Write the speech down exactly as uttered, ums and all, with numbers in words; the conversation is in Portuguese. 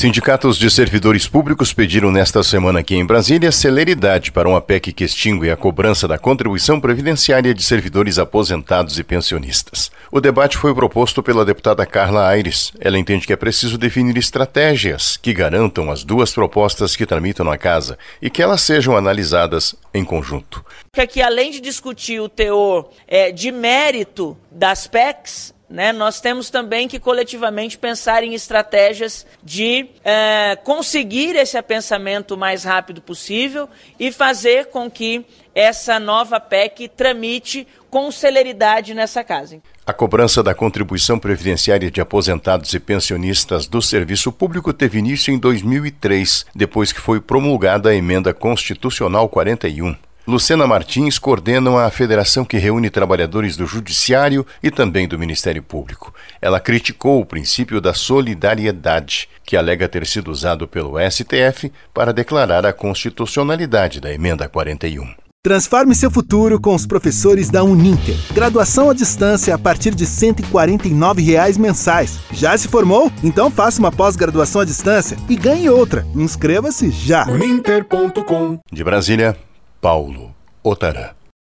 Sindicatos de servidores públicos pediram nesta semana aqui em Brasília celeridade para uma P E C que extingue a cobrança da contribuição previdenciária de servidores aposentados e pensionistas. O debate foi proposto pela deputada Carla Aires. Ela entende que é preciso definir estratégias que garantam as duas propostas que tramitam na casa e que elas sejam analisadas em conjunto. Que além de discutir o teor é, de mérito das P E Cs, né, nós temos também que coletivamente pensar em estratégias de é, conseguir esse apensamento o mais rápido possível e fazer com que essa nova P E C tramite com celeridade nessa casa. A cobrança da contribuição previdenciária de aposentados e pensionistas do serviço público teve início em dois mil e três, depois que foi promulgada a Emenda Constitucional quarenta e um. Lucena Martins coordena a federação que reúne trabalhadores do Judiciário e também do Ministério Público. Ela criticou o princípio da solidariedade, que alega ter sido usado pelo S T F para declarar a constitucionalidade da Emenda quarenta e um. Transforme seu futuro com os professores da Uninter. Graduação à distância a partir de cento e quarenta e nove reais mensais. Já se formou? Então faça uma pós-graduação à distância e ganhe outra. Inscreva-se já. Uninter ponto com. De Brasília, Paulo Otarã.